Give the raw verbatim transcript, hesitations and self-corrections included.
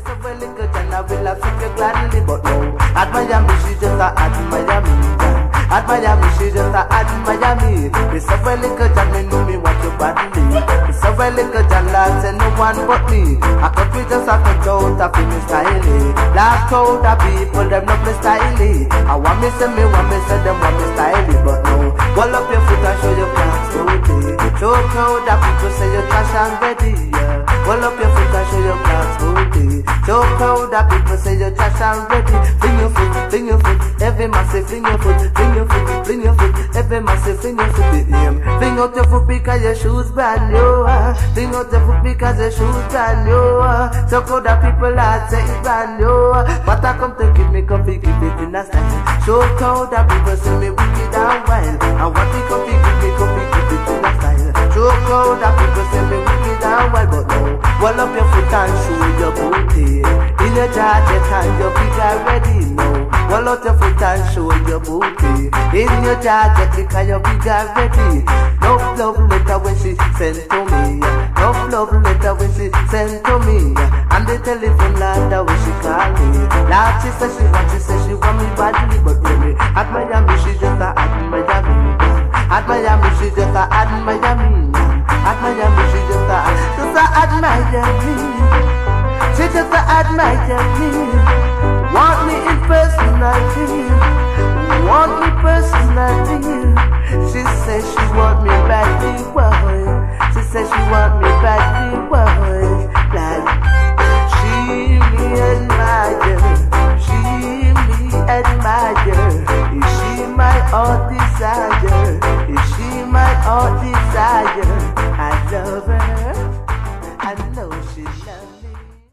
a well little and I will accept you gladly, but no. At Miami, she just a at Miami. At Miami, she just a at Miami. It's a well little and me know me want you badly. It's a well little and lads and no one but me. I could be just a cut out of me styling. Last crowd of people, them not me styling. I want me say me, want me say them want me styling, but no. Roll up your foot and show your class booty. So crowd of people say you trash and ready, yeah. Roll up your foot and show your class booty. So crowd of people say you trash and ready. Fling your foot, fling your foot, every massive fling your foot, fling your foot, fling your foot, every massive fling your foot, yeah. Fling out your foot because your shoes brand new, uh. Fling out your foot because your shoes brand new, uh. So crowd of people are say it's brand new, uh. But I come to give me coffee, give it in a style. So crowd of people say me wicked and wild. And what we coffee, give me coffee, give it in a style. So crowd of people say me wicked and wild, but no. Roll up your foot and show your booty. In your jacket and your feet are ready, no. Roll out your foot and show your booty. In your jacket because your feet are ready. Love, love letter when she sent to me. Love, love letter when she sent to me. And the telephone ladder when she call me. Last she said she want, she said she want me badly, but really at Miami she just a at Miami. At Miami she just a at Miami. At Miami she just a just a at Miami. She just a at Miami. Want me in personality. Want me personality. She says she want me badly, boy. She says she want me badly, boy. Like she me admire, she me admire. Is she my heart desire? Is she my heart desire?